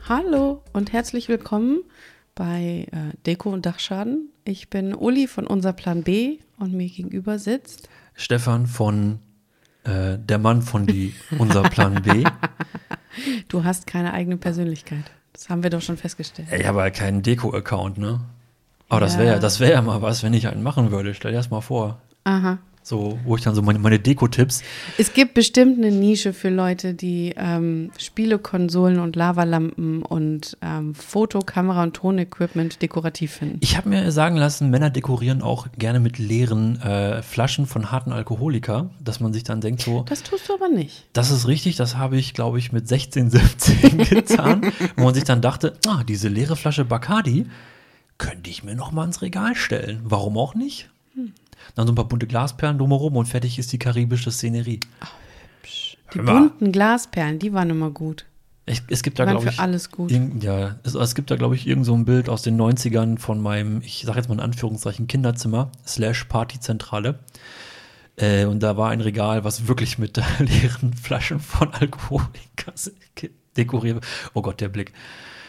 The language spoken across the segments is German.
Hallo und herzlich willkommen bei Deko und Dachschaden. Ich bin Uli von Unser Plan B und mir gegenüber sitzt Stefan von der Mann von die Unser Plan B. Du hast keine eigene Persönlichkeit. Das haben wir doch schon festgestellt. Ich habe ja keinen Deko-Account, ne? Aber Ja. das wär ja mal was, wenn ich einen machen würde. Stell dir das mal vor. Aha. So, wo ich dann so meine Deko-Tipps. Es gibt bestimmt eine Nische für Leute, die Spielekonsolen und Lavalampen und Foto-, Kamera- und Tonequipment dekorativ finden. Ich habe mir sagen lassen, Männer dekorieren auch gerne mit leeren Flaschen von harten Alkoholiker, dass man sich dann denkt so, Das tust du aber nicht. das ist richtig, das habe ich, glaube ich, mit 16, 17 getan, wo man sich dann dachte, diese leere Flasche Bacardi könnte ich mir noch mal ins Regal stellen. Warum auch nicht? Dann so ein paar bunte Glasperlen drumherum und fertig ist die karibische Szenerie. Die bunten Glasperlen, die waren immer gut. Es gibt da, Die waren glaube für ich, alles gut. es gibt da, glaube ich, irgend so ein Bild aus den 90ern von meinem, ich sage jetzt mal in Anführungszeichen, Kinderzimmer / Partyzentrale. Und da war ein Regal, was wirklich mit leeren Flaschen von Alkoholika dekoriert. Oh Gott, der Blick.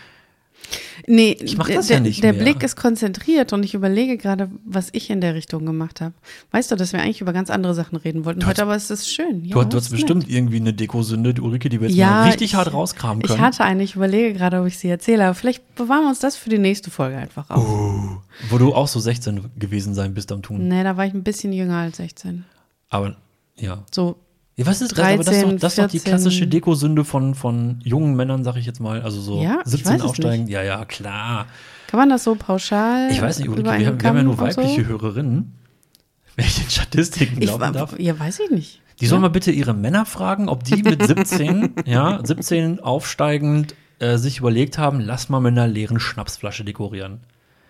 Nee, Ich mach das der, ja nicht der mehr. Blick ist konzentriert und ich überlege gerade, was ich in der Richtung gemacht habe. Weißt du, dass wir eigentlich über ganz andere Sachen reden wollten heute, aber es ist schön. Ja, Du ist hast bestimmt nett. irgendwie eine Dekosünde, die Ulrike, die wir jetzt Ja, mal richtig hart rauskramen können. Ich hatte eine, ich überlege gerade, ob ich sie erzähle, aber vielleicht bewahren wir uns das für die nächste Folge einfach auf. Wo du auch so 16 gewesen sein bist am Tun. Nee, da war ich ein bisschen jünger als 16. Aber, ja. So, Ja, was ist das? Aber 13, das ist doch die 14. klassische Dekosünde von jungen Männern, sag ich jetzt mal. Also so Ja, ich 17 weiß es aufsteigen. nicht. Ja, klar. kann man das so pauschal Ich weiß nicht, Ulrike, über wir einen haben ja Kamm nur und weibliche so? Hörerinnen. Wenn ich den Statistiken glauben darf. Ja, weiß ich nicht. Die sollen mal bitte ihre Männer fragen, ob die mit 17, 17 aufsteigend sich überlegt haben, lass mal mit einer leeren Schnapsflasche dekorieren.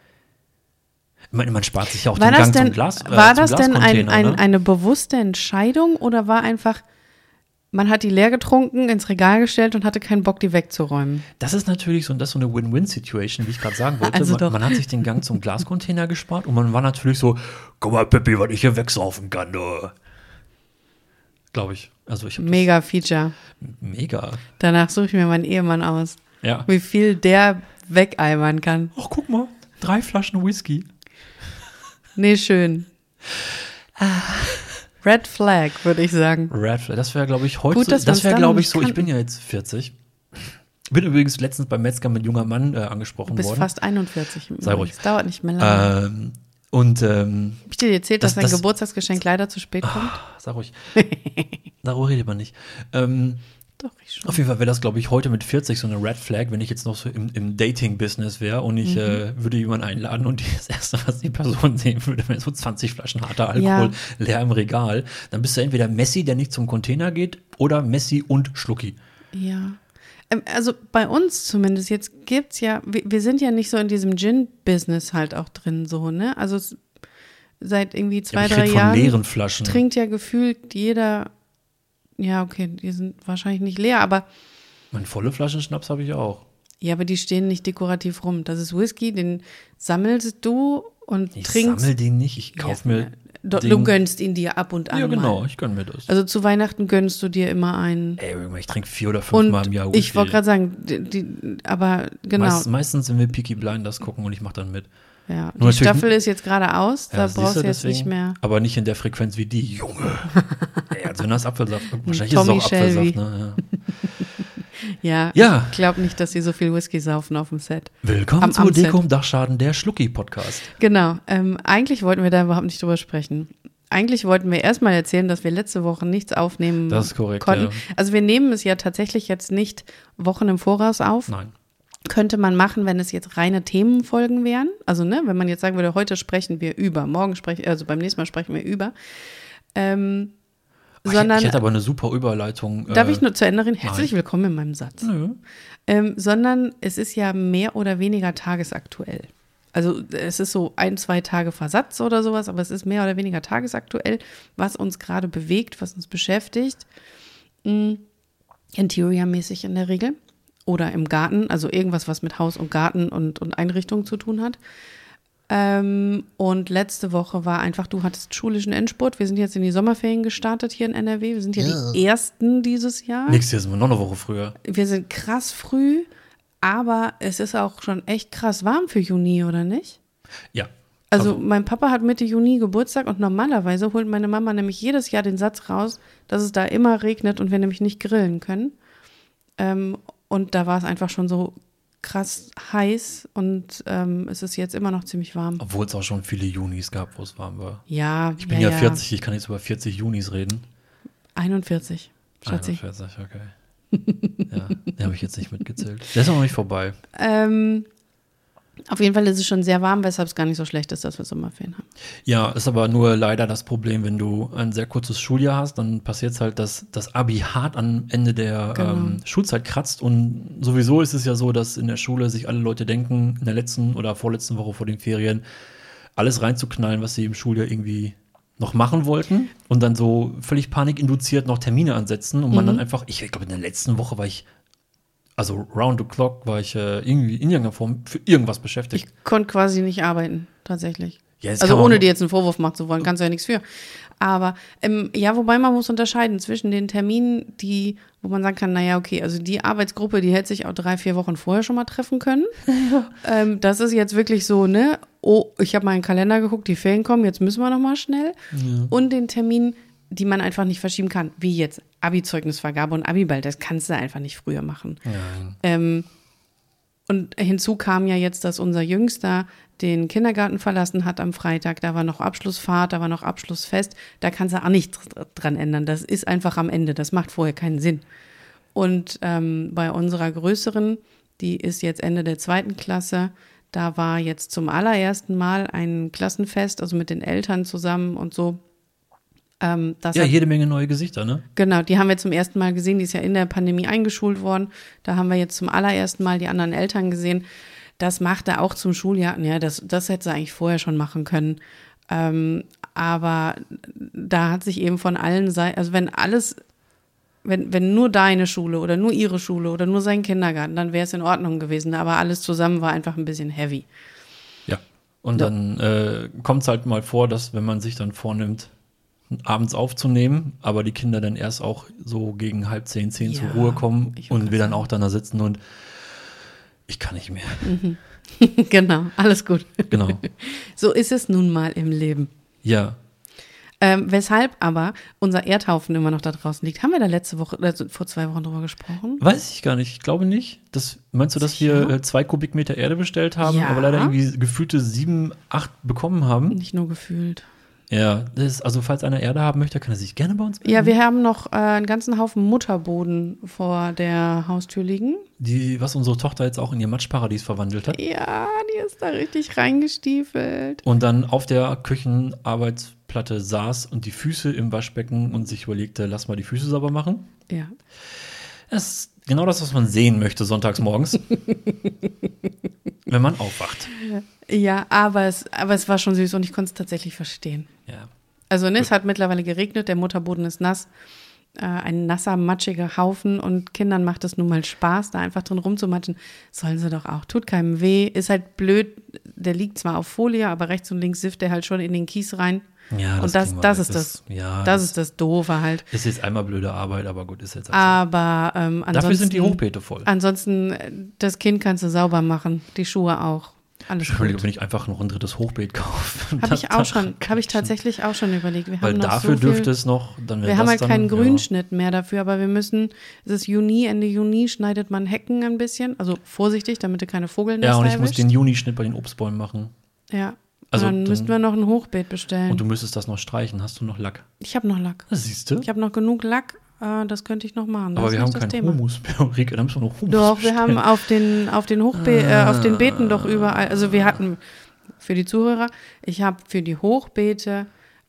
Ich meine, man spart sich ja auch War den das Gang denn, zum Glas. war zum das denn Glascontainer, ne? eine bewusste Entscheidung oder war einfach, man hat die leer getrunken, ins Regal gestellt und hatte keinen Bock, die wegzuräumen? Das ist natürlich so eine Win-Win-Situation, wie ich gerade sagen wollte. Also doch. Man hat sich den Gang zum Glascontainer gespart und man war natürlich so, guck mal, Pippi, was ich hier wegsaufen kann, du. Glaube ich. Also ich hab Mega Feature. das mega. Danach suche ich mir meinen Ehemann aus, Ja. wie viel der wegeimern kann. Ach, guck mal, 3 Flaschen Whisky. Nee, schön. Red Flag, würde ich sagen. Red Flag, das wäre, glaube ich, heute. Gut, dass Das man's wäre, dann glaube ich, nicht so. Ich kannten. bin ja jetzt 40. Bin übrigens letztens beim Metzger mit junger Mann angesprochen Du bist worden. fast 41. Sei ruhig. Es dauert nicht mehr lange. Und Hab ich dir erzählt, dass das- dein Geburtstagsgeschenk leider zu spät kommt? sag ruhig. Darüber redet man nicht. Doch, ich schon. Auf jeden Fall wäre das, glaube ich, heute mit 40 so eine Red Flag, wenn ich jetzt noch so im Dating-Business wäre und ich würde jemanden einladen und das Erste, was die Person sehen würde, wäre so 20 Flaschen harter Alkohol leer im Regal. Dann bist du entweder Messi, der nicht zum Container geht, oder Messi und Schlucki. Ja. Also bei uns zumindest, jetzt gibt's ja, wir sind ja nicht so in diesem Gin-Business halt auch drin, so, ne? Also seit irgendwie 2, ich 3 rede von Jahren leeren Flaschen. trinkt ja gefühlt jeder, ja, okay, die sind wahrscheinlich nicht leer, aber Meine volle Flaschen Schnaps habe ich auch. ja, aber die stehen nicht dekorativ rum. Das ist Whisky, den sammelst du und Ich trinkst. sammle den nicht, ich kaufe mir Du den. gönnst ihn dir ab und an Ja, genau, mal. ich gönne mir das. Also zu Weihnachten gönnst du dir immer einen. Ey, ich trinke 4 oder 5 Mal im Jahr Und Whisky. ich wollte gerade sagen, aber genau. Meistens sind wir Peaky Blinders gucken und ich mache dann mit. Ja, die Nur natürlich- Staffel ist jetzt gerade aus, da siehst brauchst du jetzt deswegen, nicht mehr. Aber nicht in der Frequenz wie die, Junge. Ey, also wenn das Apfelsaft, wahrscheinlich ist es Tommy auch Apfelsaft, Shelby. ne? Ja, Ja. ich glaube nicht, dass sie so viel Whisky saufen auf dem Set. Willkommen Am zu Set. Deko im Dachschaden, der Schlucki-Podcast. Genau, eigentlich wollten wir da überhaupt nicht drüber sprechen. Eigentlich wollten wir erstmal erzählen, dass wir letzte Woche nichts aufnehmen Das ist korrekt, konnten. ja. Also wir nehmen es ja tatsächlich jetzt nicht Wochen im Voraus auf. Nein. Könnte man machen, wenn es jetzt reine Themenfolgen wären. Also, ne, wenn man jetzt sagen würde, heute sprechen wir über, also beim nächsten Mal sprechen wir über. Sondern, Ich hätte aber eine super Überleitung. darf ich nur zu Ende reden? Herzlich willkommen in meinem Satz. Nö. Sondern es ist ja mehr oder weniger tagesaktuell. Also es ist so 1, 2 Tage Versatz oder sowas, aber es ist mehr oder weniger tagesaktuell, was uns gerade bewegt, was uns beschäftigt. Interior-mäßig in der Regel. Oder im Garten, also irgendwas, was mit Haus und Garten und Einrichtung zu tun hat. Und letzte Woche war einfach, du hattest schulischen Endspurt. Wir sind jetzt in die Sommerferien gestartet hier in NRW. Wir sind ja die Ersten dieses Jahr. Nächstes Jahr sind wir noch eine Woche früher. Wir sind krass früh. Aber es ist auch schon echt krass warm für Juni, oder nicht? Ja. Also mein Papa hat Mitte Juni Geburtstag und normalerweise holt meine Mama nämlich jedes Jahr den Satz raus, dass es da immer regnet und wir nämlich nicht grillen können. Und da war es einfach schon so krass heiß und es ist jetzt immer noch ziemlich warm. Obwohl es auch schon viele Junis gab, wo es warm war. Ja, Ich bin ja 40, ich kann jetzt über 40 Junis reden. 41, Schatzi. 41, okay. Ja, den habe ich jetzt nicht mitgezählt. Der ist auch noch nicht vorbei. Auf jeden Fall ist es schon sehr warm, weshalb es gar nicht so schlecht ist, dass wir Sommerferien haben. Ja, ist aber nur leider das Problem, wenn du ein sehr kurzes Schuljahr hast, dann passiert es halt, dass das Abi hart am Ende der Schulzeit kratzt. Und sowieso ist es ja so, dass in der Schule sich alle Leute denken, in der letzten oder vorletzten Woche vor den Ferien alles reinzuknallen, was sie im Schuljahr irgendwie noch machen wollten und dann so völlig panikinduziert noch Termine ansetzen und man dann einfach, ich glaube in der letzten Woche also round the clock war ich irgendwie in irgendeiner Form für irgendwas beschäftigt. Ich konnte quasi nicht arbeiten, tatsächlich. Ja, also ohne dir jetzt einen Vorwurf machen zu wollen, kannst du ja nichts für. Aber wobei man muss unterscheiden zwischen den Terminen, wo man sagen kann, naja, okay, also die Arbeitsgruppe, die hätte sich auch 3-4 Wochen vorher schon mal treffen können. Das ist jetzt wirklich so, ne, oh, ich habe mal in den Kalender geguckt, die Ferien kommen, jetzt müssen wir noch mal schnell. Ja. Und den Termin, die man einfach nicht verschieben kann, wie jetzt Abi-Zeugnisvergabe und Abiball, das kannst du einfach nicht früher machen. Und hinzu kam ja jetzt, dass unser Jüngster den Kindergarten verlassen hat am Freitag, da war noch Abschlussfahrt, da war noch Abschlussfest, da kannst du auch nichts dran ändern, das ist einfach am Ende, das macht vorher keinen Sinn. Und bei unserer Größeren, die ist jetzt Ende der 2. Klasse, da war jetzt zum allerersten Mal ein Klassenfest, also mit den Eltern zusammen und so. Jede Menge neue Gesichter, ne? Genau, die haben wir zum ersten Mal gesehen, die ist ja in der Pandemie eingeschult worden. Da haben wir jetzt zum allerersten Mal die anderen Eltern gesehen. Das macht er auch zum Schuljahr. Ja, das hätte sie eigentlich vorher schon machen können. Aber da hat sich eben von allen Seiten, also wenn nur deine Schule oder nur ihre Schule oder nur sein Kindergarten, dann wäre es in Ordnung gewesen. Aber alles zusammen war einfach ein bisschen heavy. Ja, und dann kommt es halt mal vor, dass wenn man sich dann vornimmt, abends aufzunehmen, aber die Kinder dann erst auch so gegen 9:30, 10 zur Ruhe kommen und wir dann auch da sitzen und ich kann nicht mehr. Genau, alles gut. Genau. So ist es nun mal im Leben. Ja. Weshalb aber unser Erdhaufen immer noch da draußen liegt. Haben wir da vor 2 Wochen drüber gesprochen? Weiß ich gar nicht. Ich glaube nicht. Meinst du, dass wir 2 Kubikmeter Erde bestellt haben, aber leider irgendwie gefühlte 7, 8 bekommen haben? Nicht nur gefühlt. Ja, also falls einer Erde haben möchte, kann er sich gerne bei uns melden. Ja, wir haben noch einen ganzen Haufen Mutterboden vor der Haustür liegen. Was unsere Tochter jetzt auch in ihr Matschparadies verwandelt hat. Ja, die ist da richtig reingestiefelt. Und dann auf der Küchenarbeitsplatte saß und die Füße im Waschbecken und sich überlegte, lass mal die Füße sauber machen. Ja. Das ist genau das, was man sehen möchte sonntags morgens, wenn man aufwacht. Ja, aber es war schon süß und ich konnte es tatsächlich verstehen. Ja. Also es hat mittlerweile geregnet, der Mutterboden ist nass, ein nasser, matschiger Haufen und Kindern macht es nun mal Spaß, da einfach drin rumzumatschen. Sollen sie doch auch, tut keinem weh, ist halt blöd, der liegt zwar auf Folie, aber rechts und links sifft der halt schon in den Kies rein. Ja, und das ist das Doofe halt. Ist jetzt einmal blöde Arbeit, aber gut, ist jetzt halt so. Aber ansonsten. Dafür sind die Hochbeete voll. Ansonsten, das Kind kannst du sauber machen, die Schuhe auch. Alles Entschuldigung, wenn ich einfach noch ein 3. Hochbeet kaufe. Habe ich tatsächlich auch schon überlegt. Wir weil haben noch dafür so viel, dürfte es noch, dann wir haben halt keinen Grünschnitt mehr dafür, aber wir müssen, es ist Ende Juni schneidet man Hecken ein bisschen, also vorsichtig, damit du keine Vogelnester erwischst. Ja, und ich erwischt. muss den Juni-Schnitt bei den Obstbäumen machen. Ja, also dann müssten wir noch ein Hochbeet bestellen. Und du müsstest das noch streichen. Hast du noch Lack? Ich habe noch Lack. Das siehst du? Ich habe noch genug Lack. Das könnte ich noch machen. Aber wir haben keinen Humus mehr. Rike, da müssen wir noch Humus Doch, bestellen. wir haben auf den Beeten doch überall, also wir hatten, für die Zuhörer, ich habe für die Hochbeete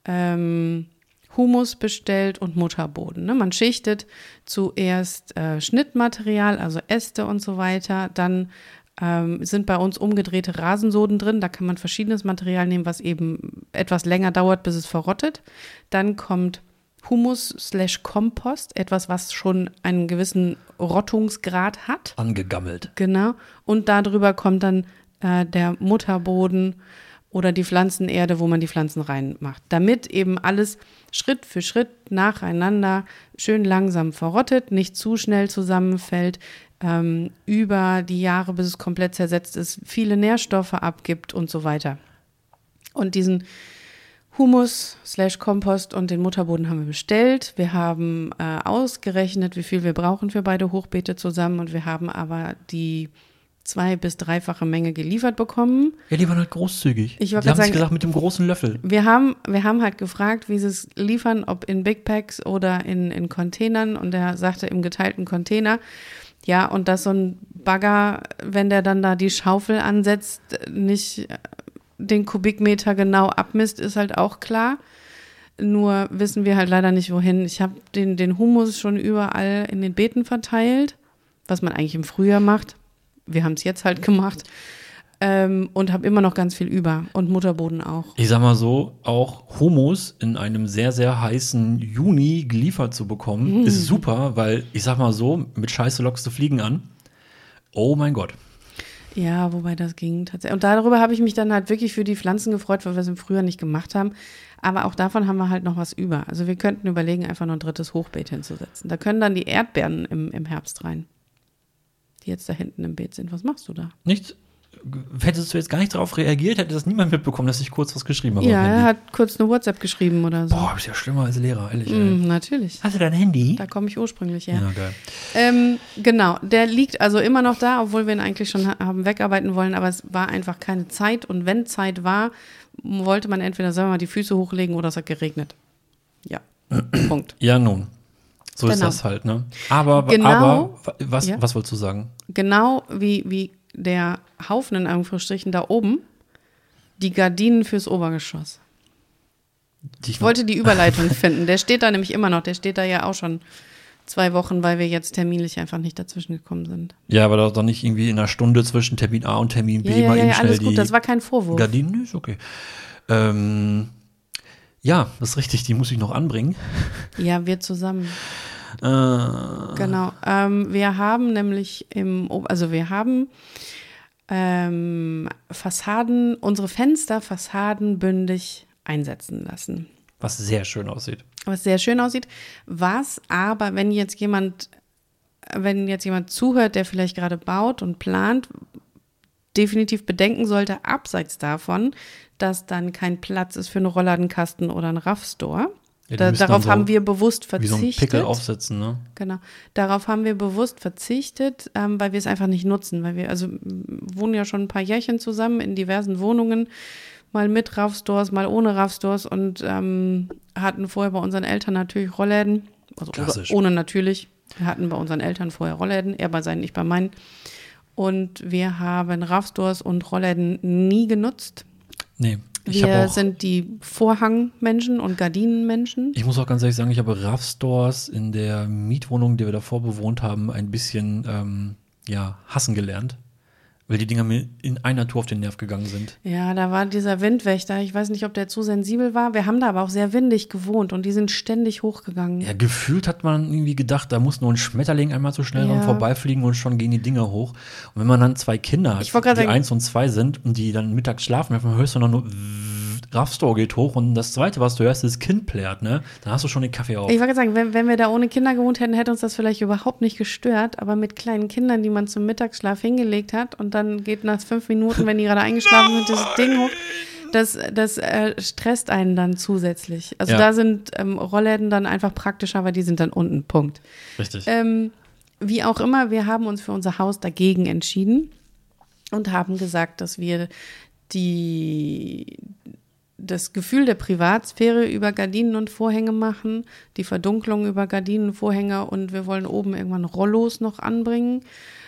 Humus bestellt und Mutterboden. Ne? Man schichtet zuerst Schnittmaterial, also Äste und so weiter, dann sind bei uns umgedrehte Rasensoden drin, da kann man verschiedenes Material nehmen, was eben etwas länger dauert, bis es verrottet. Dann kommt Humus/Kompost, etwas, was schon einen gewissen Rottungsgrad hat. Angegammelt. Genau. Und darüber kommt dann der Mutterboden oder die Pflanzenerde, wo man die Pflanzen reinmacht, damit eben alles Schritt für Schritt nacheinander schön langsam verrottet, nicht zu schnell zusammenfällt, über die Jahre, bis es komplett zersetzt ist, viele Nährstoffe abgibt und so weiter. Und diesen Humus/Kompost und den Mutterboden haben wir bestellt. Wir haben ausgerechnet, wie viel wir brauchen für beide Hochbeete zusammen, und wir haben aber die 2- bis 3-fache Menge geliefert bekommen. Ja, die waren halt großzügig. Ich Die wollte haben gerade sich sagen, gesagt, mit dem großen Löffel. wir haben halt gefragt, wie sie es liefern, ob in Big Packs oder in Containern, und er sagte im geteilten Container. Ja, und dass so ein Bagger, wenn der dann da die Schaufel ansetzt, nicht den Kubikmeter genau abmisst, ist halt auch klar. Nur wissen wir halt leider nicht, wohin. Ich habe den Humus schon überall in den Beeten verteilt, was man eigentlich im Frühjahr macht. Wir haben es jetzt halt gemacht. Und habe immer noch ganz viel über. Und Mutterboden auch. Ich sag mal so, auch Humus in einem sehr, sehr heißen Juni geliefert zu bekommen, ist super, weil ich sag mal so, mit Scheiße lockst du Fliegen an. Oh mein Gott. Ja, wobei das ging tatsächlich. Und darüber habe ich mich dann halt wirklich für die Pflanzen gefreut, weil wir es im Frühjahr nicht gemacht haben. Aber auch davon haben wir halt noch was über. Also wir könnten überlegen, einfach noch ein 3. Hochbeet hinzusetzen. Da können dann die Erdbeeren im Herbst rein, die jetzt da hinten im Beet sind. Was machst du da? Nichts. Hättest du jetzt gar nicht darauf reagiert, hätte das niemand mitbekommen, dass ich kurz was geschrieben habe. Ja, er hat kurz eine WhatsApp geschrieben oder so. Boah, ist ja schlimmer als Lehrer, ehrlich. Natürlich. Hast du dein Handy? Da komme ich ursprünglich her. Ja, geil. Genau, der liegt also immer noch da, obwohl wir ihn eigentlich schon haben wegarbeiten wollen, aber es war einfach keine Zeit. Und wenn Zeit war, wollte man entweder, sagen wir mal, die Füße hochlegen oder es hat geregnet. Ja, Punkt. Ja, nun. So ist Genau. das halt, ne? Aber was wolltest du sagen? Genau wie der Haufen in Anführungsstrichen da oben, die Gardinen fürs Obergeschoss. Ich wollte die Überleitung finden. Der steht da nämlich immer noch. Der steht da ja auch schon 2 Wochen, weil wir jetzt terminlich einfach nicht dazwischen gekommen sind. Ja, aber doch nicht irgendwie in einer Stunde zwischen Termin A und Termin B mal eben schnell alles gut, das war kein Vorwurf. Gardinen, ist okay. Ja, das ist richtig, die muss ich noch anbringen. Ja, wir zusammen. Genau. Wir haben nämlich Fassaden, unsere Fenster fassadenbündig einsetzen lassen. Was sehr schön aussieht. Was sehr schön aussieht. Was aber, wenn jetzt jemand zuhört, der vielleicht gerade baut und plant, definitiv bedenken sollte, abseits davon, dass dann kein Platz ist für einen Rollladenkasten oder einen Raffstore. Ja, darauf haben wir bewusst verzichtet. Wie so ein Pickel aufsetzen, ne? Genau. Darauf haben wir bewusst verzichtet, weil wir es einfach nicht nutzen. Weil wir wohnen ja schon ein paar Jährchen zusammen in diversen Wohnungen, mal mit Raffstores, mal ohne Raffstores, und hatten vorher bei unseren Eltern natürlich Rollläden. Also ohne natürlich. Wir hatten bei unseren Eltern vorher Rollläden, er bei seinen, ich bei meinen. Und wir haben Raffstores und Rollläden nie genutzt. Nee. Wir sind die Vorhangmenschen und Gardinenmenschen. Ich muss auch ganz ehrlich sagen, ich habe Raffstores in der Mietwohnung, die wir davor bewohnt haben, ein bisschen hassen gelernt, weil die Dinger mir in einer Tour auf den Nerv gegangen sind. Ja, da war dieser Windwächter. Ich weiß nicht, ob der zu sensibel war. Wir haben da aber auch sehr windig gewohnt und die sind ständig hochgegangen. Ja, gefühlt hat man irgendwie gedacht, da muss nur ein Schmetterling einmal so schnell dran vorbeifliegen und schon gehen die Dinger hoch. Und wenn man dann 2 Kinder hat, die 1 und 2 sind und die dann mittags schlafen, dann hörst du dann nur Raffstore geht hoch und das Zweite, was du hörst, ist Kind plärt, ne? Dann hast du schon den Kaffee auf. Ich wollte sagen, wenn wir da ohne Kinder gewohnt hätten, hätte uns das vielleicht überhaupt nicht gestört, aber mit kleinen Kindern, die man zum Mittagsschlaf hingelegt hat und dann geht nach 5 Minuten, wenn die gerade eingeschlafen sind, das Ding hoch, das stresst einen dann zusätzlich. Also da sind Rollläden dann einfach praktischer, weil die sind dann unten, Punkt. Richtig. Wie auch immer, wir haben uns für unser Haus dagegen entschieden und haben gesagt, dass wir das Gefühl der Privatsphäre über Gardinen und Vorhänge machen, die Verdunklung über Gardinen und Vorhänge, und wir wollen oben irgendwann Rollos noch anbringen.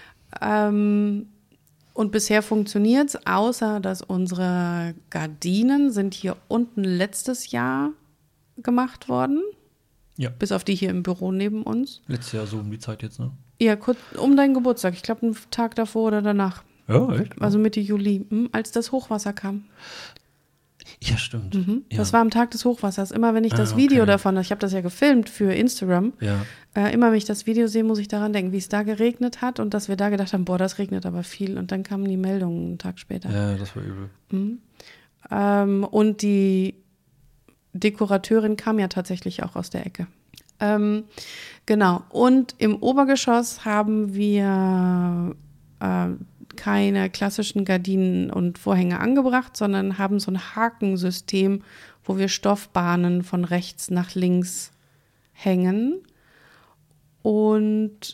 Und bisher funktioniert es, außer dass unsere Gardinen sind hier unten letztes Jahr gemacht worden. Ja. Bis auf die hier im Büro neben uns. Letztes Jahr so um die Zeit jetzt, ne? Ja, kurz um deinen Geburtstag. Ich glaube, einen Tag davor oder danach. Ja, echt? Also Mitte Juli, als das Hochwasser kam. Ja, stimmt. Ja. Das war am Tag des Hochwassers. Immer wenn ich das Video davon, ich habe das ja gefilmt für Instagram, immer wenn ich das Video sehe, muss ich daran denken, wie es da geregnet hat und dass wir da gedacht haben, boah, das regnet aber viel. Und dann kamen die Meldungen einen Tag später. Ja, das war übel. Und die Dekorateurin kam ja tatsächlich auch aus der Ecke. Genau. Und im Obergeschoss haben wir keine klassischen Gardinen und Vorhänge angebracht, sondern haben so ein Hakensystem, wo wir Stoffbahnen von rechts nach links hängen. Und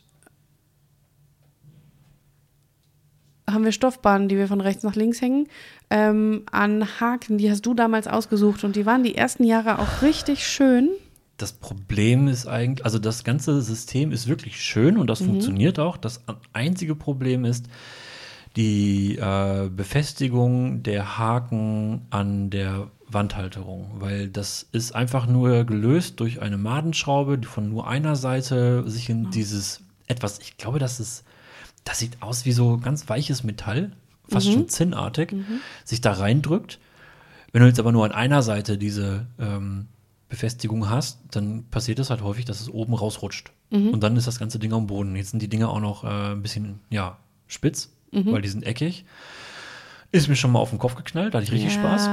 haben wir Stoffbahnen, die wir von rechts nach links hängen, an Haken, die hast du damals ausgesucht und die waren die ersten Jahre auch richtig schön. Das Problem ist eigentlich, also das ganze System ist wirklich schön und das funktioniert auch. Das einzige Problem ist die Befestigung der Haken an der Wandhalterung, weil das ist einfach nur gelöst durch eine Madenschraube, die von nur einer Seite sich in dieses etwas, ich glaube, das sieht aus wie so ganz weiches Metall, fast schon zinnartig, sich da reindrückt. Wenn du jetzt aber nur an einer Seite diese Befestigung hast, dann passiert es halt häufig, dass es oben rausrutscht. Und dann ist das ganze Ding am Boden. Jetzt sind die Dinger auch noch ein bisschen, spitz, weil die sind eckig. Ist mir schon mal auf den Kopf geknallt, da hatte ich richtig Spaß.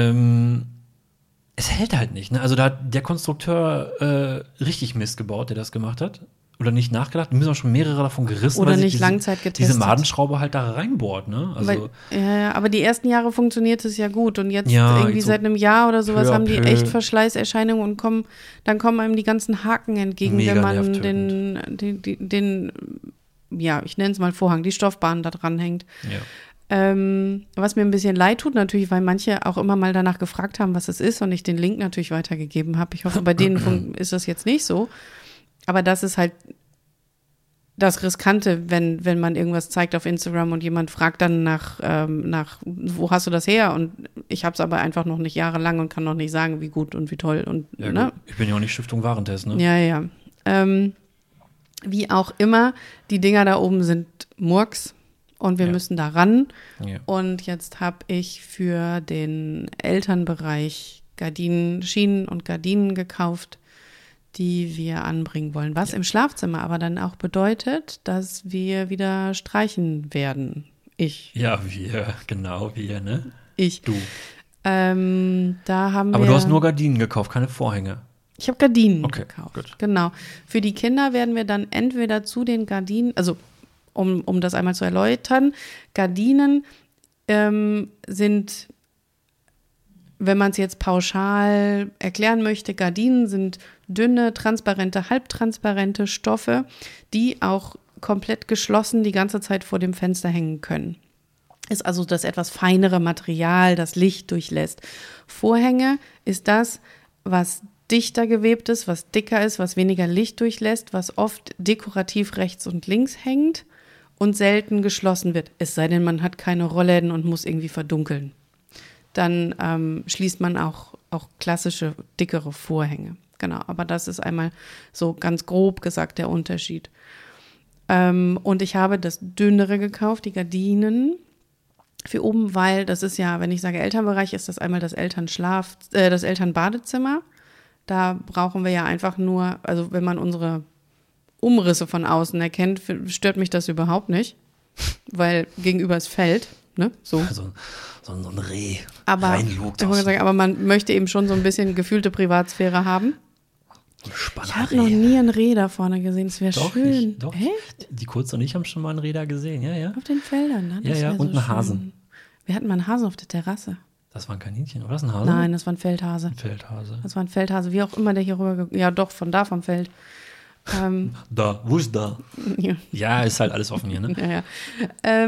Es hält halt nicht. Ne? Also da hat der Konstrukteur richtig Mist gebaut, der das gemacht hat. Oder nicht nachgedacht. Wir müssen auch schon mehrere davon gerissen. Oder nicht Langzeit getestet. Diese Madenschraube halt da reinbohrt. Ne? Also, aber die ersten Jahre funktioniert es ja gut. Und jetzt irgendwie so seit einem Jahr oder sowas haben die echt Verschleißerscheinungen und dann kommen einem die ganzen Haken entgegen, wenn man den ich nenne es mal Vorhang, die Stoffbahn da dran hängt. Ja. Was mir ein bisschen leid tut natürlich, weil manche auch immer mal danach gefragt haben, was es ist und ich den Link natürlich weitergegeben habe. Ich hoffe, bei denen ist das jetzt nicht so. Aber das ist halt das Riskante, wenn man irgendwas zeigt auf Instagram und jemand fragt dann nach wo hast du das her? Und ich habe es aber einfach noch nicht jahrelang und kann noch nicht sagen, wie gut und wie toll. Und, ja, ne? Gut. Ich bin ja auch nicht Stiftung Warentest, ne? Ja. Wie auch immer, die Dinger da oben sind Murks und wir müssen da ran. Ja. Und jetzt habe ich für den Elternbereich Schienen und Gardinen gekauft, die wir anbringen wollen. Was im Schlafzimmer aber dann auch bedeutet, dass wir wieder streichen werden. Ja, wir, ne? Ich. Du. Aber du hast nur Gardinen gekauft, keine Vorhänge. Ich habe Gardinen gekauft. Gut. Genau. Für die Kinder werden wir dann entweder zu den Gardinen, also um das einmal zu erläutern, Gardinen sind, wenn man es jetzt pauschal erklären möchte, Gardinen sind dünne, transparente, halbtransparente Stoffe, die auch komplett geschlossen die ganze Zeit vor dem Fenster hängen können. Ist also das etwas feinere Material, das Licht durchlässt. Vorhänge ist das, was dichter gewebt ist, was dicker ist, was weniger Licht durchlässt, was oft dekorativ rechts und links hängt und selten geschlossen wird. Es sei denn, man hat keine Rollläden und muss irgendwie verdunkeln. Dann schließt man auch klassische, dickere Vorhänge. Genau, aber das ist einmal so ganz grob gesagt der Unterschied. Und ich habe das dünnere gekauft, die Gardinen für oben, weil das ist ja, wenn ich sage Elternbereich, ist das einmal das Elternbadezimmer. Da brauchen wir ja einfach nur, also wenn man unsere Umrisse von außen erkennt, stört mich das überhaupt nicht, weil gegenüber ist Feld, ne? So ein Reh reinlugt. Aber man möchte eben schon so ein bisschen gefühlte Privatsphäre haben. Ich habe noch nie ein Reh da vorne gesehen, es wäre schön. Doch. Echt? Die Kurz und ich haben schon mal ein Reh da gesehen, ja. Auf den Feldern, ne? Ja, und einen Hasen. Wir hatten mal einen Hasen auf der Terrasse. Das war ein Kaninchen, oder? Das ein Hase? Nein, das war ein Feldhase. Das war ein Feldhase, wie auch immer der hier rüber, ja doch, vom Feld. Wo ist da? Ja, ist halt alles offen hier, ne? Ja.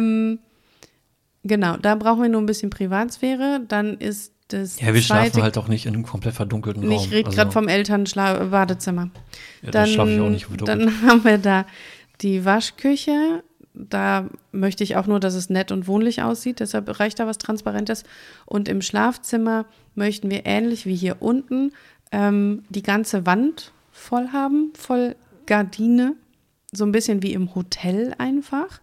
Genau, da brauchen wir nur ein bisschen Privatsphäre, dann ist das wir schlafen halt auch nicht in einem komplett verdunkelten Raum. Ich rede gerade vom Elternbadezimmer. Ja, da schlafe ich auch nicht verdunkelt. Dann haben wir da die Waschküche. Da möchte ich auch nur, dass es nett und wohnlich aussieht. Deshalb reicht da was Transparentes. Und im Schlafzimmer möchten wir ähnlich wie hier unten die ganze Wand voll haben, voll Gardine. So ein bisschen wie im Hotel einfach.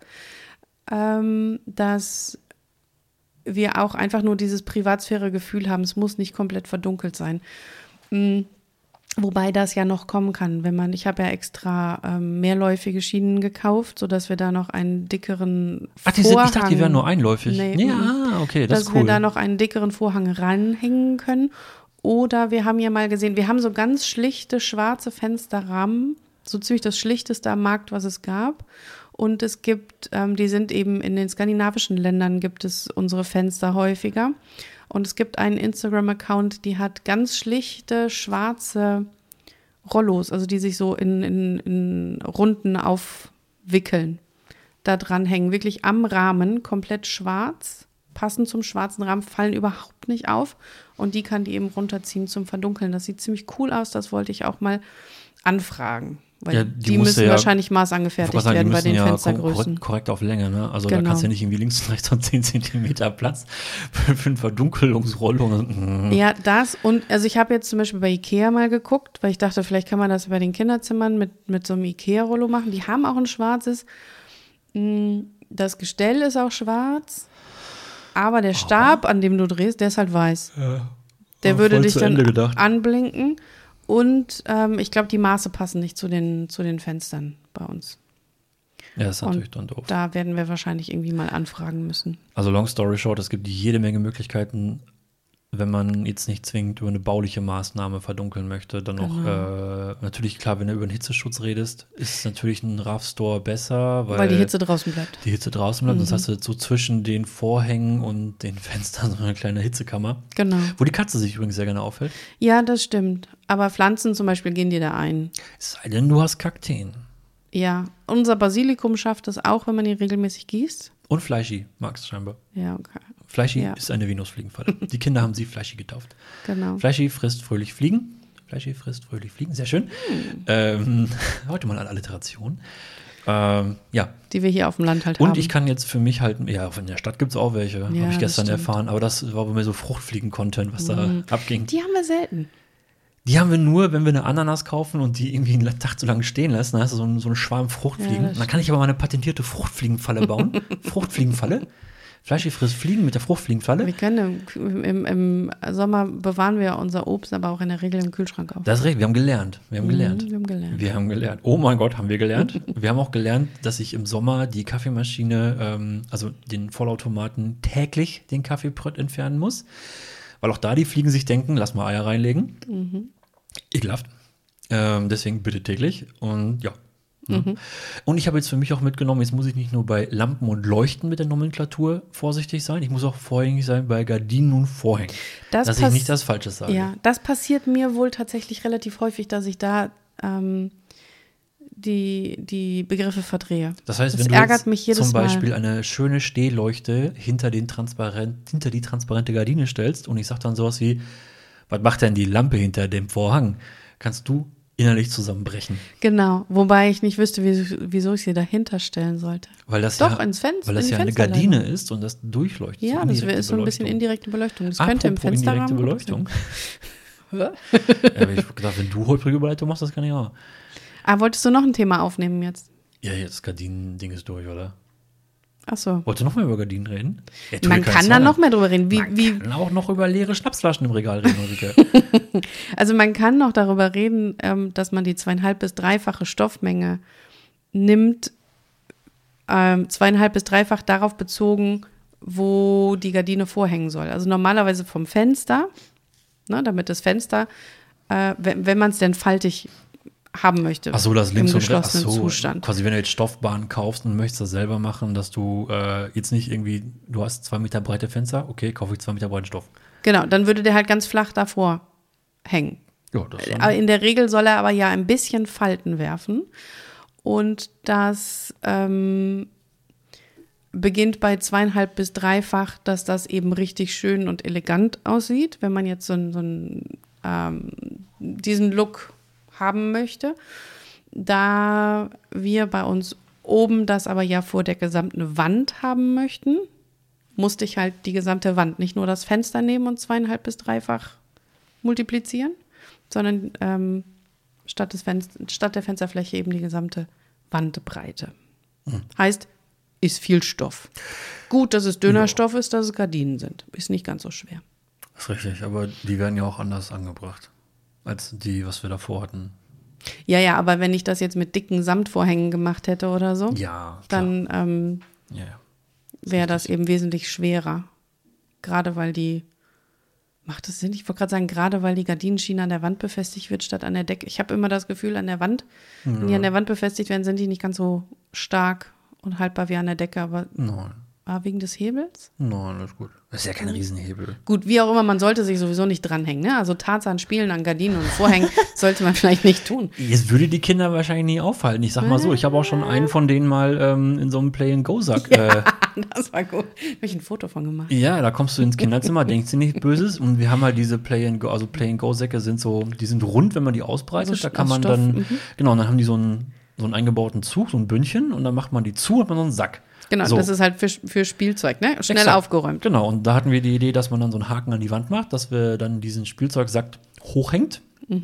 Dass wir auch einfach nur dieses Privatsphäre-Gefühl haben. Es muss nicht komplett verdunkelt sein. Wobei das ja noch kommen kann, ich habe ja extra mehrläufige Schienen gekauft, sodass wir da noch einen dickeren Vorhang. Ich dachte, die wären nur einläufig. Nee, Okay, das ist cool. Dass wir da noch einen dickeren Vorhang ranhängen können. Oder wir haben ja mal gesehen, wir haben so ganz schlichte schwarze Fensterrahmen, so ziemlich das schlichteste am Markt, was es gab. Und es gibt, die sind eben in den skandinavischen Ländern gibt es unsere Fenster häufiger. Und es gibt einen Instagram-Account, die hat ganz schlichte schwarze Rollos, also die sich so in Runden aufwickeln, da dran hängen, wirklich am Rahmen, komplett schwarz, passend zum schwarzen Rahmen, fallen überhaupt nicht auf. Und die kann die eben runterziehen zum Verdunkeln. Das sieht ziemlich cool aus, das wollte ich auch mal anfragen. Weil Ja, die müssen wahrscheinlich maßangefertigt werden bei den Fenstergrößen. Korrekt auf Länge, ne? Also Genau. da kannst du ja nicht irgendwie links und rechts noch 10 Zentimeter Platz für eine Verdunkelungsrollung. Ja, das und also ich habe jetzt zum Beispiel bei Ikea mal geguckt, weil ich dachte, vielleicht kann man das bei den Kinderzimmern mit so einem Ikea-Rollo machen. Die haben auch ein schwarzes. Das Gestell ist auch schwarz, aber der Stab, an dem du drehst, der ist halt weiß. Ja. Der würde dich dann gedacht. anblinken. Und ich glaube, die Maße passen nicht zu den Fenstern bei uns. Ja, das ist natürlich dann doof. Da werden wir wahrscheinlich irgendwie mal anfragen müssen. Also long story short, es gibt jede Menge Möglichkeiten, wenn man jetzt nicht zwingend über eine bauliche Maßnahme verdunkeln möchte. Dann noch, natürlich klar, wenn du über einen Hitzeschutz redest, ist natürlich ein RAV-Store besser. Weil die Hitze draußen bleibt. Die Hitze draußen bleibt, sonst hast du so zwischen den Vorhängen und den Fenstern so eine kleine Hitzekammer. Genau. Wo die Katze sich übrigens sehr gerne aufhält. Ja, das stimmt. Aber Pflanzen zum Beispiel gehen dir da ein. Es sei denn, du hast Kakteen. Ja, unser Basilikum schafft es auch, wenn man ihn regelmäßig gießt. Und Fleischi mag es scheinbar. Ja, okay. Fleischi ist eine Venusfliegenfalle. Die Kinder haben sie Fleischi getauft. Genau. Fleischi frisst fröhlich Fliegen. Fleischi frisst fröhlich Fliegen, sehr schön. Heute mal eine Alliteration. Ja. Die wir hier auf dem Land halt haben. Und ich kann jetzt für mich halt, ja, in der Stadt gibt es auch welche, habe ich gestern erfahren. Aber das war bei mir so Fruchtfliegen-Content, was da abging. Die haben wir selten. Die haben wir nur, wenn wir eine Ananas kaufen und die irgendwie einen Tag zu lange stehen lassen, dann hast du so einen Schwarm Fruchtfliegen. Dann kann ich aber mal eine patentierte Fruchtfliegenfalle bauen. Fruchtfliegenfalle. Fleischi frisst Fliegen mit der Fruchtfliegenfalle. Wir können im Sommer bewahren wir unser Obst, aber auch in der Regel im Kühlschrank auf. Das ist richtig, wir haben gelernt. Wir haben gelernt. Oh mein Gott, haben wir gelernt. Wir haben auch gelernt, dass ich im Sommer die Kaffeemaschine, also den Vollautomaten, täglich den Kaffeebrett entfernen muss. Weil auch da die Fliegen sich denken, lass mal Eier reinlegen. Ekelhaft. Deswegen bitte täglich. Und ja. Und ich habe jetzt für mich auch mitgenommen, jetzt muss ich nicht nur bei Lampen und Leuchten mit der Nomenklatur vorsichtig sein, ich muss auch vorsichtig sein bei Gardinen und Vorhängen. Dass ich nicht das Falsche sage. Ja, das passiert mir wohl tatsächlich relativ häufig, dass ich da die Begriffe verdrehe. Das heißt, wenn du jetzt zum Beispiel eine schöne Stehleuchte hinter die transparente Gardine stellst und ich sage dann sowas wie, was macht denn die Lampe hinter dem Vorhang? Kannst du innerlich zusammenbrechen. Genau, wobei ich nicht wüsste, wieso ich sie dahinter stellen sollte. Weil das ins Fenster. Weil das ja eine Gardine ist und das durchleuchtet. Ja, das ist so ein bisschen indirekte Beleuchtung. Das könnte im Fensterrahmen indirekte Beleuchtung. Ja, aber ich gedacht, wenn du holprige Beleuchtung machst, das kann ich auch. Wolltest du noch ein Thema aufnehmen jetzt? Ja, jetzt das Gardinen-Ding ist durch, oder? Ach so. Wolltest du noch mehr über Gardinen reden? Ja, man kann da noch mehr drüber reden. Man kann auch noch über leere Schnapsflaschen im Regal reden, Ulrike. Also man kann noch darüber reden, dass man die 2,5- bis 3-fache Stoffmenge nimmt, 2,5- bis 3-fach darauf bezogen, wo die Gardine vorhängen soll. Also normalerweise vom Fenster, ne, damit das Fenster, wenn man es denn faltig haben möchte. Ach so, das links im und rechts. geschlossenen Zustand. Quasi, wenn du jetzt Stoffbahnen kaufst und möchtest das selber machen, dass du jetzt nicht irgendwie, du hast 2 Meter breite Fenster, okay, kaufe ich 2 Meter breiten Stoff. Genau, dann würde der halt ganz flach davor hängen. Ja, das Aber in der Regel soll er aber ja ein bisschen Falten werfen. Und das beginnt bei 2,5 bis 3-fach, dass das eben richtig schön und elegant aussieht, wenn man jetzt diesen Look haben möchte. Da wir bei uns oben das aber ja vor der gesamten Wand haben möchten, musste ich halt die gesamte Wand, nicht nur das Fenster nehmen und 2,5 bis 3-fach multiplizieren, sondern statt der Fensterfläche eben die gesamte Wandbreite. Heißt, ist viel Stoff. Gut, dass es dünner Stoff ist, dass es Gardinen sind. Ist nicht ganz so schwer. Das ist richtig, aber die werden ja auch anders angebracht. als die, was wir davor hatten. Ja, aber wenn ich das jetzt mit dicken Samtvorhängen gemacht hätte oder so, Ja, klar. dann wäre das eben wesentlich schwerer. Gerade weil macht das Sinn? Ich wollte gerade sagen, gerade weil die Gardinenschiene an der Wand befestigt wird, statt an der Decke. Ich habe immer das Gefühl, an der Wand, wenn die an der Wand befestigt werden, sind die nicht ganz so stark und haltbar wie an der Decke, aber Nein, wegen des Hebels? nein, das ist gut. Das ist ja kein Riesenhebel. Gut, wie auch immer, man sollte sich sowieso nicht dranhängen. Ne? Also Tarzan spielen an Gardinen und Vorhängen sollte man vielleicht nicht tun. Jetzt würde die Kinder wahrscheinlich nie aufhalten. Ich sag mal so, ich habe auch schon einen von denen mal in so einem Play-and-Go-Sack. Das war gut. Habe ich ein Foto von gemacht. Ja, da kommst du ins Kinderzimmer, denkst du nicht Böses. Und wir haben halt diese Play-and-Go, also Play-and-Go-Säcke sind so, die sind rund, wenn man die ausbreitet. Also da kann aus man Stoff, dann, genau, und dann haben die so einen eingebauten Zug, so ein Bündchen. Und dann macht man die zu und hat man so einen Sack. Genau, so. das ist halt für Spielzeug, ne? Schnell Exakt. aufgeräumt. Genau, und da hatten wir die Idee, dass man dann so einen Haken an die Wand macht, dass wir dann diesen Spielzeugsack hochhängt.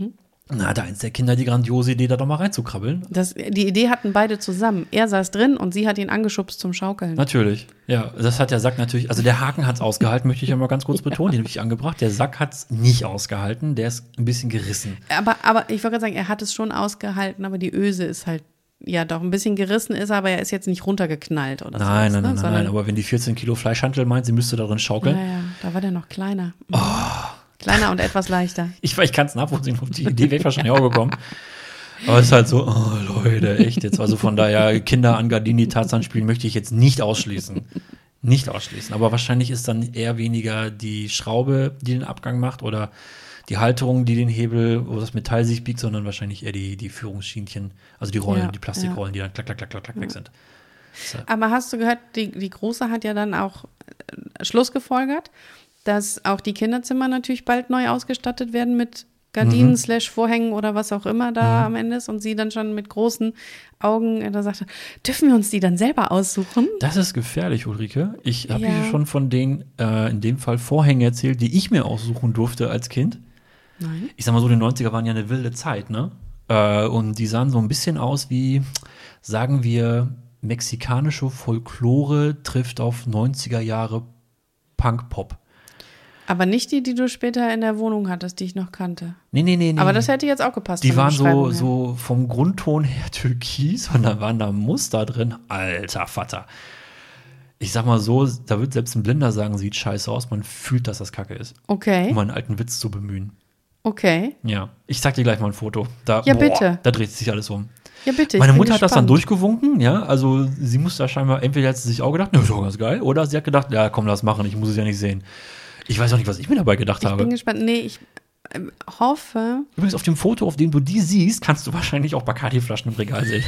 Na, hat eins der Kinder die grandiose Idee, da doch mal reinzukrabbeln. Die Idee hatten beide zusammen. Er saß drin und sie hat ihn angeschubst zum Schaukeln. Natürlich, ja. Das hat der Sack natürlich, also der Haken hat es ausgehalten, möchte ich ja mal ganz kurz betonen, den habe ich angebracht. Der Sack hat es nicht ausgehalten, der ist ein bisschen gerissen. Aber ich wollte gerade sagen, er hat es schon ausgehalten, aber die Öse ist halt ja doch ein bisschen gerissen ist, aber er ist jetzt nicht runtergeknallt oder so. Nein, aber wenn die 14 Kilo Fleischhantel meint, sie müsste darin schaukeln. Ja, da war der noch kleiner. Kleiner und etwas leichter. Ich kann es nachvollziehen, auf die Idee wäre ich wahrscheinlich auch gekommen. Aber es ist halt so, oh Leute, echt jetzt. Also von daher, Kinder an Gardinen, die Tarzan spielen, möchte ich jetzt nicht ausschließen. Nicht ausschließen. Aber wahrscheinlich ist dann eher weniger die Schraube, die den Abgang macht oder die Halterung, die den Hebel, wo das Metall sich biegt, sondern wahrscheinlich eher die Führungsschienchen, also die Rollen, die Plastikrollen, die dann klack, klack, klack, klack, klack weg sind. So. Aber hast du gehört, die Große hat ja dann auch Schluss gefolgert, dass auch die Kinderzimmer natürlich bald neu ausgestattet werden mit Gardinen /Vorhängen oder was auch immer da am Ende ist und sie dann schon mit großen Augen da sagte, dürfen wir uns die dann selber aussuchen? Das ist gefährlich, Ulrike. Ich habe hier schon von denen, in dem Fall Vorhänge erzählt, die ich mir aussuchen durfte als Kind. Nein. Ich sag mal so, die 90er waren ja eine wilde Zeit, ne? Und die sahen so ein bisschen aus wie, sagen wir, mexikanische Folklore trifft auf 90er Jahre Punk-Pop. Aber nicht die du später in der Wohnung hattest, die ich noch kannte. Nee. Aber das hätte jetzt auch gepasst. Die waren so vom Grundton her türkis und da waren da Muster drin. Alter Vater. Ich sag mal so, da wird selbst ein Blinder sagen, sieht scheiße aus. Man fühlt, dass das Kacke ist. Okay. Um einen alten Witz zu bemühen. Okay. Ja. Ich zeig dir gleich mal ein Foto. Bitte. Da dreht sich alles um. Ja, bitte. Meine Mutter hat das dann durchgewunken, ja. Also sie muss da scheinbar, entweder hat sie sich auch gedacht, ne, ist doch ganz geil, oder sie hat gedacht, ja, komm, lass machen, ich muss es ja nicht sehen. Ich weiß auch nicht, was ich mir dabei gedacht habe. Ich bin gespannt. Nee, ich hoffe. Übrigens, auf dem Foto, auf dem du die siehst, kannst du wahrscheinlich auch Bacardi-Flaschen im Regal sehen.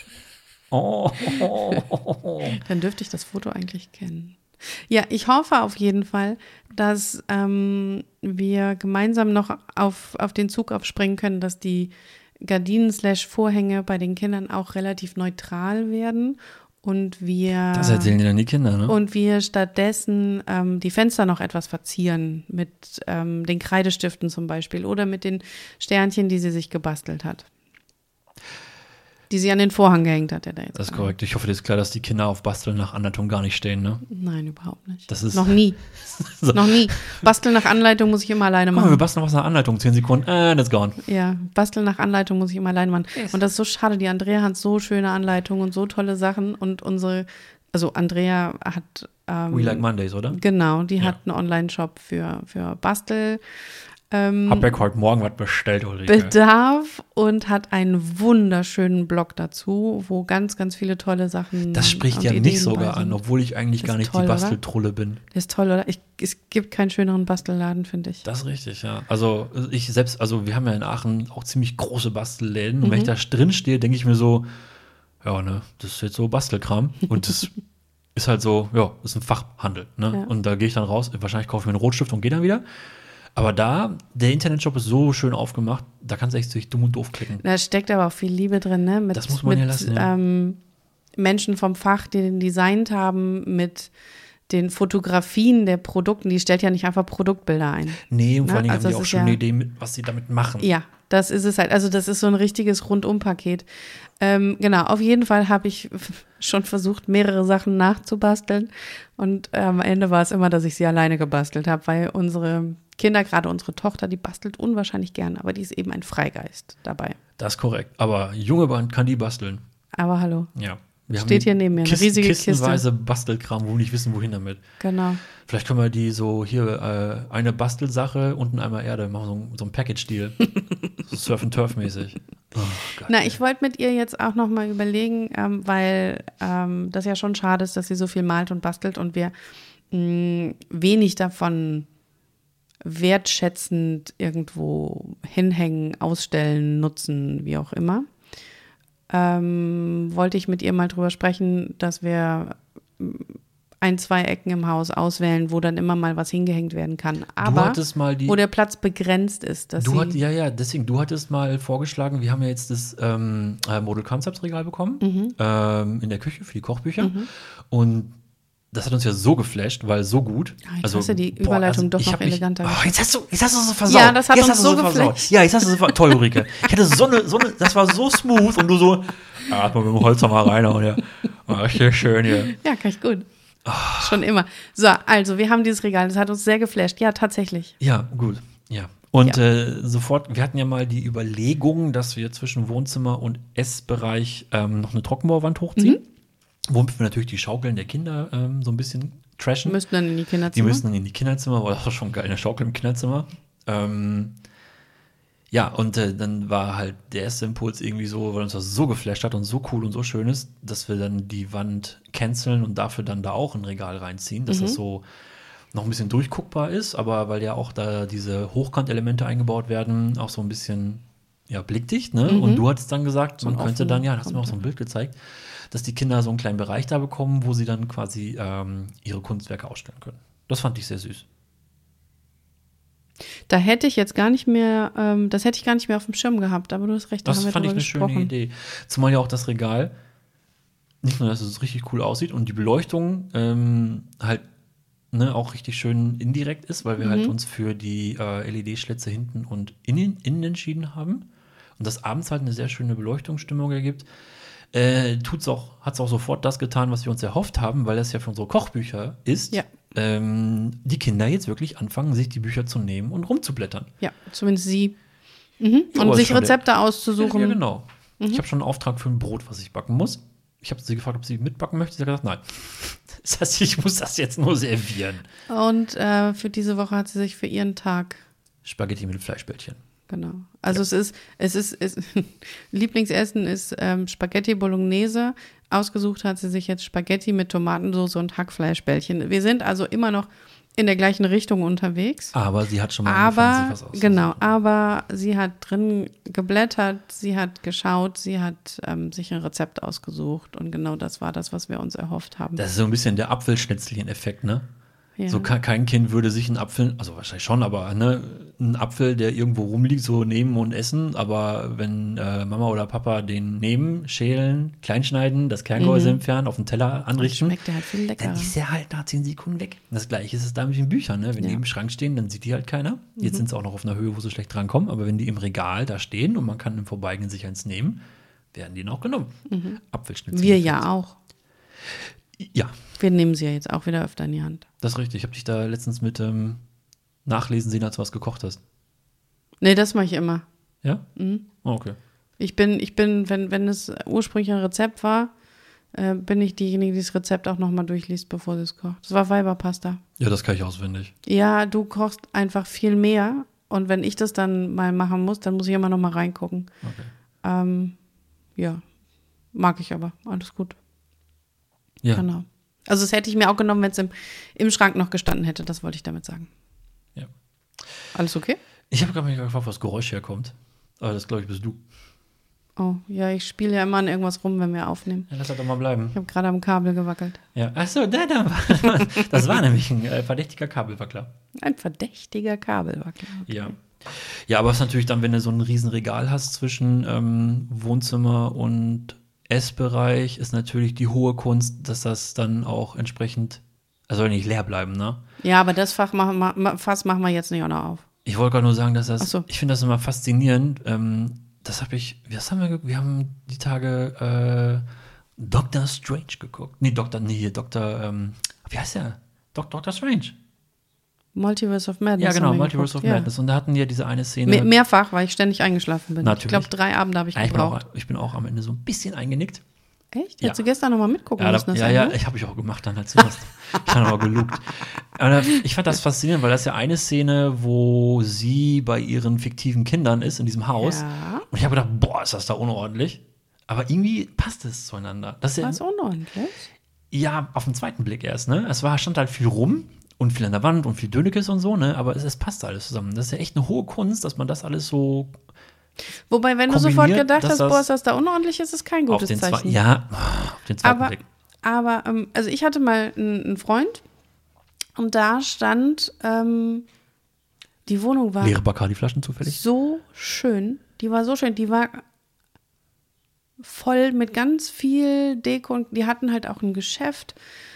Dann dürfte ich das Foto eigentlich kennen. Ja, ich hoffe auf jeden Fall, dass wir gemeinsam noch auf den Zug aufspringen können, dass die Gardinen /Vorhänge bei den Kindern auch relativ neutral werden und wir das erzählen dir dann die Kinder, ne? Und wir stattdessen die Fenster noch etwas verzieren mit den Kreidestiften zum Beispiel oder mit den Sternchen, die sie sich gebastelt hat. Die sie an den Vorhang gehängt hat, der da jetzt. Das ist korrekt. Ich hoffe, das ist klar, dass die Kinder auf Basteln nach Anleitung gar nicht stehen, ne? Nein, überhaupt nicht. Das ist noch nie. So. Noch nie. Basteln nach Anleitung muss ich immer alleine Guck mal, machen. wir basteln was nach Anleitung, 10 Sekunden, that's gone. Ja, basteln nach Anleitung muss ich immer alleine machen. Yes. Und das ist so schade. Die Andrea hat so schöne Anleitungen und so tolle Sachen. Und Andrea hat We Like Mondays, oder? Genau, die hat einen Online-Shop für Bastel. Hab ja heute Morgen was bestellt, Ulrike. Bedarf und hat einen wunderschönen Blog dazu, wo ganz, ganz viele tolle Sachen. Das spricht ja Ideen mich sogar bei sind. an, obwohl ich eigentlich Das gar ist nicht toll, die oder? Basteltrulle bin. Das ist toll, oder? Es gibt keinen schöneren Bastelladen, finde ich. Das ist richtig, ja. Also wir haben ja in Aachen auch ziemlich große Bastelläden und wenn ich da drin stehe, denke ich mir so, ja, ne, das ist jetzt so Bastelkram und das ist halt so, ja, das ist ein Fachhandel, ne? Ja. Und da gehe ich dann raus, wahrscheinlich kaufe ich mir einen Rotstift und gehe dann wieder. Aber der Internetshop ist so schön aufgemacht, da kannst du echt durch dumm und doof klicken. Da steckt aber auch viel Liebe drin, ne? Das muss man ja lassen, ja. Menschen vom Fach, die den designt haben, mit den Fotografien der Produkten, die stellt ja nicht einfach Produktbilder ein. Nee, und vor allen Dingen Also haben die es auch ist schon ja- eine Idee, was sie damit machen. Ja, das ist es halt. Also das ist so ein richtiges Rundum-Paket. Genau, auf jeden Fall habe ich schon versucht, mehrere Sachen nachzubasteln. Und am Ende war es immer, dass ich sie alleine gebastelt habe, weil unsere Kinder, gerade unsere Tochter, die bastelt unwahrscheinlich gern, aber die ist eben ein Freigeist dabei. Das ist korrekt. Aber junge Band kann die basteln. Aber hallo. Ja. Steht hier neben mir eine riesige kistenweise Kiste. Bastelkram, wo wir nicht wissen, wohin damit. Genau. Vielleicht können wir die so hier eine Bastelsache und ein Eimer Erde machen, so ein Package-Deal. So Surf-and-Turf-mäßig. Oh, Na, ich wollte mit ihr jetzt auch noch mal überlegen, weil das ja schon schade ist, dass sie so viel malt und bastelt und wir wenig davon wertschätzend irgendwo hinhängen, ausstellen, nutzen, wie auch immer. Wollte ich mit ihr mal drüber sprechen, dass wir 1-2 Ecken im Haus auswählen, wo dann immer mal was hingehängt werden kann. Aber wo der Platz begrenzt ist. Deswegen, du hattest mal vorgeschlagen, wir haben ja jetzt das Model Concepts Regal bekommen in der Küche für die Kochbücher und das hat uns ja so geflasht, weil so gut. Ich hasse die Überleitung doch noch eleganter. Jetzt hast du es so versaut. Ja, das hat uns so geflasht. Ja, jetzt hast du es so toll, Ulrike. Ich hatte so eine, das war so smooth und du so, hat mal mit dem Holzhammer reinhauen, ja. Richtig schön hier. Ja, kann ich gut. Schon immer. So, also, wir haben dieses Regal, das hat uns sehr geflasht. Ja, tatsächlich. Ja, gut. Ja. Und sofort, wir hatten ja mal die Überlegung, dass wir zwischen Wohnzimmer und Essbereich noch eine Trockenbauwand hochziehen. Womit wir natürlich die Schaukeln der Kinder so ein bisschen trashen. Die müssten dann in die Kinderzimmer. Aber das war schon geil, eine Schaukel im Kinderzimmer. Ja, und dann war halt der erste Impuls irgendwie so, weil uns das so geflasht hat und so cool und so schön ist, dass wir dann die Wand canceln und dafür dann da auch ein Regal reinziehen, dass das so noch ein bisschen durchguckbar ist, aber weil ja auch da diese Hochkantelemente eingebaut werden, auch so ein bisschen blickdicht, ne? Und du hattest dann gesagt, man könnte dann, da hast du mir auch so ein Bild gezeigt, dass die Kinder so einen kleinen Bereich da bekommen, wo sie dann quasi ihre Kunstwerke ausstellen können. Das fand ich sehr süß. Da hätte ich jetzt gar nicht mehr, das hätte ich gar nicht mehr auf dem Schirm gehabt, aber du hast recht, das fand ich eine schöne Idee. Zumal ja auch das Regal, nicht nur, dass es richtig cool aussieht und die Beleuchtung halt auch richtig schön indirekt ist, weil wir halt uns für die LED-Schlitze hinten und innen entschieden haben und das abends halt eine sehr schöne Beleuchtungsstimmung ergibt. Hat es auch sofort das getan, was wir uns erhofft haben, weil das ja für unsere Kochbücher ist. Ja. Die Kinder jetzt wirklich anfangen, sich die Bücher zu nehmen und rumzublättern. Ja, zumindest sie. Und sich Rezepte auszusuchen. Ja, genau. Ich habe schon einen Auftrag für ein Brot, was ich backen muss. Ich habe sie gefragt, ob sie mitbacken möchte. Sie hat gesagt, nein. Das heißt, ich muss das jetzt nur servieren. Und für diese Woche hat sie sich für ihren Tag Spaghetti mit Fleischbällchen. Genau. Also es ist Lieblingsessen ist Spaghetti Bolognese. Ausgesucht hat sie sich jetzt Spaghetti mit Tomatensauce und Hackfleischbällchen. Wir sind also immer noch in der gleichen Richtung unterwegs. Aber sie hat schon mal angefangen, sich was auszusuchen. Genau, aber sie hat drin geblättert, sie hat geschaut, sie hat sich ein Rezept ausgesucht und genau das war das, was wir uns erhofft haben. Das ist so ein bisschen der Apfelschnitzelchen-Effekt, ne? Ja. So kein Kind würde sich einen Apfel, also wahrscheinlich schon, aber einen Apfel, der irgendwo rumliegt, so nehmen und essen. Aber wenn Mama oder Papa den nehmen, schälen, kleinschneiden, das Kerngehäuse entfernen, auf den Teller anrichten, schmeckt der halt viel leckerer. Dann ist der halt nach 10 Sekunden weg. Das Gleiche ist es da mit den Büchern. Ne? Wenn die im Schrank stehen, dann sieht die halt keiner. Jetzt sind sie auch noch auf einer Höhe, wo sie schlecht drankommen. Aber wenn die im Regal da stehen und man kann im Vorbeigehen sich eins nehmen, werden die noch genommen. Apfelschnitzel. Wir ja auch. Ja. Wir nehmen sie ja jetzt auch wieder öfter in die Hand. Das ist richtig. Ich habe dich da letztens mit Nachlesen sehen, als du was gekocht hast. Nee, das mache ich immer. Ja? Oh, okay. Ich bin, wenn es ursprünglich ein Rezept war, bin ich diejenige, die das Rezept auch nochmal durchliest, bevor sie es kocht. Das war Weiberpasta. Ja, das kann ich auswendig. Ja, du kochst einfach viel mehr. Und wenn ich das dann mal machen muss, dann muss ich immer nochmal reingucken. Okay. Ja, mag ich aber. Alles gut. Ja. Genau. Also das hätte ich mir auch genommen, wenn es im Schrank noch gestanden hätte. Das wollte ich damit sagen. Ja. Alles okay? Ich habe gerade mich gefragt, wo das Geräusch herkommt. Aber das, glaube ich, bist du. Oh, ja, ich spiele ja immer an irgendwas rum, wenn wir aufnehmen. Ja, lass das doch mal bleiben. Ich habe gerade am Kabel gewackelt. Ja. Achso, das war nämlich ein verdächtiger Kabelwackler. Ein verdächtiger Kabelwackler. Okay. Ja. Ja, aber es ist natürlich dann, wenn du so ein riesen Regal hast zwischen Wohnzimmer und Essbereich, ist natürlich die hohe Kunst, dass das dann auch entsprechend, soll nicht leer bleiben, ne? Ja, aber das Fass machen wir jetzt nicht auch noch auf. Ich wollte gerade nur sagen, dass so. Ich finde das immer faszinierend. Wir haben die Tage Doctor Strange geguckt. Wie heißt der? Doctor Strange. Multiverse of Madness. Ja, genau, haben wir Multiverse of geguckt. Madness. Und da hatten wir diese eine Szene. Mehrfach, weil ich ständig eingeschlafen bin. Natürlich. Ich glaube, 3 Abende habe ich gebraucht. Ich bin auch am Ende so ein bisschen eingenickt. Echt? Ja. Hättest du gestern nochmal mitgucken müssen? Ja, ich habe ich auch gemacht dann halt zuerst. Ich habe aber gelugt. Aber ich fand das faszinierend, weil das ist ja eine Szene, wo sie bei ihren fiktiven Kindern ist in diesem Haus. Ja. Und ich habe gedacht, boah, ist das da unordentlich. Aber irgendwie passt es zueinander. Das ist War es unordentlich? ja, auf den zweiten Blick erst, ne? Stand halt viel rum und viel an der Wand und viel Dönekes und so, ne? Aber es passt alles zusammen. Das ist ja echt eine hohe Kunst, dass man das alles so Wobei, wenn du sofort kombiniert, gedacht dass hast, boah, ist das da unordentlich, ist es kein auf gutes den Zeichen. auf den zweiten Blick. Aber, also ich hatte mal einen Freund und da stand, die Wohnung war Leere Bacardi-Flaschen zufällig? so schön. Die war so schön. Die war voll mit ganz viel Deko und die hatten halt auch ein Geschäft,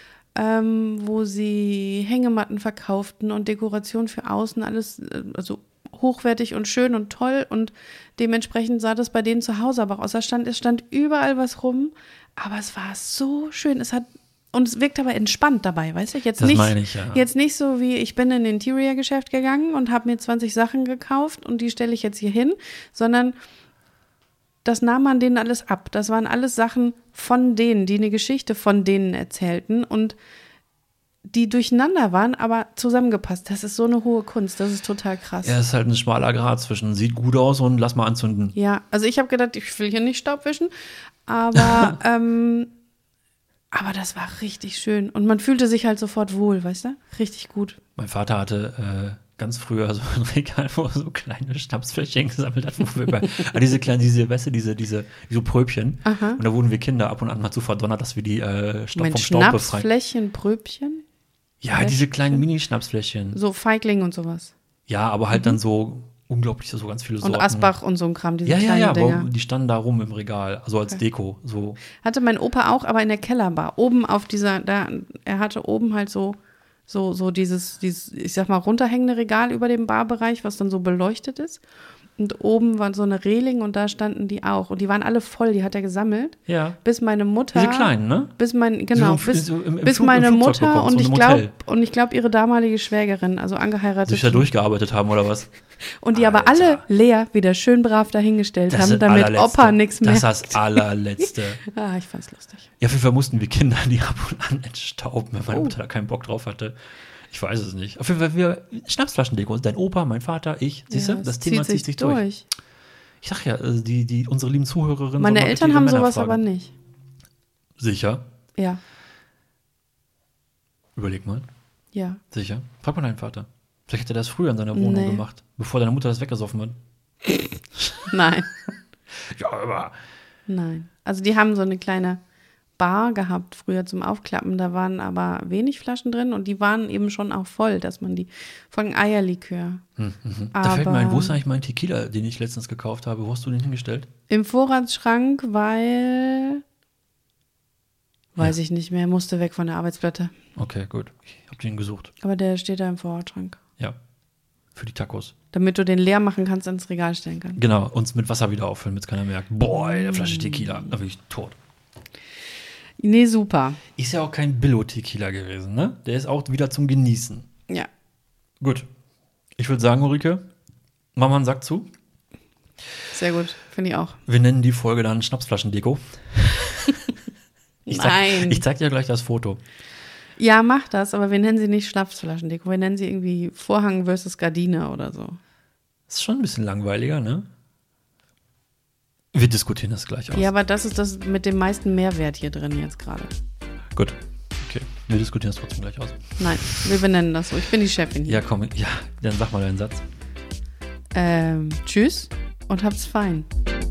wo sie Hängematten verkauften und Dekoration für außen, alles, also hochwertig und schön und toll und dementsprechend sah das bei denen zu Hause aber auch aus. Es stand überall was rum, aber es war so schön. Und es wirkt aber entspannt dabei, weißt du? Jetzt Das nicht, meine ich, ja. Jetzt nicht so wie, ich bin in ein Interior-Geschäft gegangen und habe mir 20 Sachen gekauft und die stelle ich jetzt hier hin, sondern das nahm man denen alles ab. Das waren alles Sachen von denen, die eine Geschichte von denen erzählten und die durcheinander waren, aber zusammengepasst. Das ist so eine hohe Kunst. Das ist total krass. Ja, es ist halt ein schmaler Grad zwischen sieht gut aus und lass mal anzünden. Ja, also ich habe gedacht, ich will hier nicht Staub wischen, aber, aber das war richtig schön. Und man fühlte sich halt sofort wohl, weißt du? Richtig gut. Mein Vater hatte ganz früher so ein Regal, wo er so kleine Schnapsfläschchen gesammelt hat, wo wir diese so Pröbchen. Aha. Und da wurden wir Kinder ab und an mal zu verdonnert, dass wir die vom Staub befreien. Schnapsfläschchen, Pröbchen? Ja, diese kleinen Mini-Schnapsfläschchen. So Feigling und sowas. Ja, aber halt dann so unglaublich, so ganz viele Sorten. Und Asbach und so ein Kram, diese ja, kleinen Dinger. die standen da rum im Regal, also als Deko. So. Hatte mein Opa auch, aber in der Kellerbar. Oben auf er hatte oben halt so dieses, ich sag mal, runterhängende Regal über dem Barbereich, was dann so beleuchtet ist. Und oben war so eine Reling und da standen die auch. Und die waren alle voll, die hat er gesammelt. Ja. Bis meine Mutter. Diese kleinen, ne? Bis meine im Mutter bekommen, und ich glaube ihre damalige Schwägerin, also angeheiratet. Sich da durchgearbeitet haben oder was? Und die aber alle leer wieder schön brav dahingestellt haben, damit Opa nichts mehr. Das ist das allerletzte. Ich fand's lustig. Ja, auf jeden Fall mussten wir Kinder die ab und an entstauben, wenn meine Mutter da keinen Bock drauf hatte. Ich weiß es nicht. Auf jeden Fall, wir Schnapsflaschendeko. Dein Opa, mein Vater, ich. Siehst du, das Thema zieht sich durch. Ich sag ja, unsere lieben Zuhörerinnen. Meine Eltern haben sowas aber nicht. Sicher? Ja. Überleg mal. Ja. Sicher? Frag mal deinen Vater. Vielleicht hat er das früher in seiner Wohnung gemacht, bevor deine Mutter das weggesoffen hat. Nein. Ja, aber. Nein. Also die haben so eine kleine Bar gehabt früher zum Aufklappen. Da waren aber wenig Flaschen drin und die waren eben schon auch voll, dass man die von Eierlikör. Da fällt mir ein, wo ist eigentlich mein Tequila, den ich letztens gekauft habe? Wo hast du den hingestellt? Im Vorratsschrank, weil weiß ich nicht mehr, musste weg von der Arbeitsplatte. Okay, gut. Ich habe den gesucht. Aber der steht da im Vorratsschrank. Ja. Für die Tacos. Damit du den leer machen kannst, ins Regal stellen kannst. Genau, uns mit Wasser wieder auffüllen, damit es keiner merkt. Boah, eine Flasche Tequila. Da bin ich tot. Nee, super. Ist ja auch kein Billo-Tequila gewesen, ne? Der ist auch wieder zum Genießen. Ja. Gut. Ich würde sagen, Ulrike, mach mal einen Sack zu. Sehr gut, finde ich auch. Wir nennen die Folge dann Schnapsflaschendeko. Nein. Ich zeig dir gleich das Foto. Ja, mach das, aber wir nennen sie nicht Schnapsflaschendeko. Wir nennen sie irgendwie Vorhang versus Gardine oder so. Ist schon ein bisschen langweiliger, ne? Wir diskutieren das gleich aus. Ja, aber das ist das mit dem meisten Mehrwert hier drin jetzt gerade. Gut. Okay. Wir diskutieren das trotzdem gleich aus. Nein, wir benennen das so. Ich bin die Chefin hier. Ja, komm. Ja, dann sag mal deinen Satz. Tschüss und habt's fein.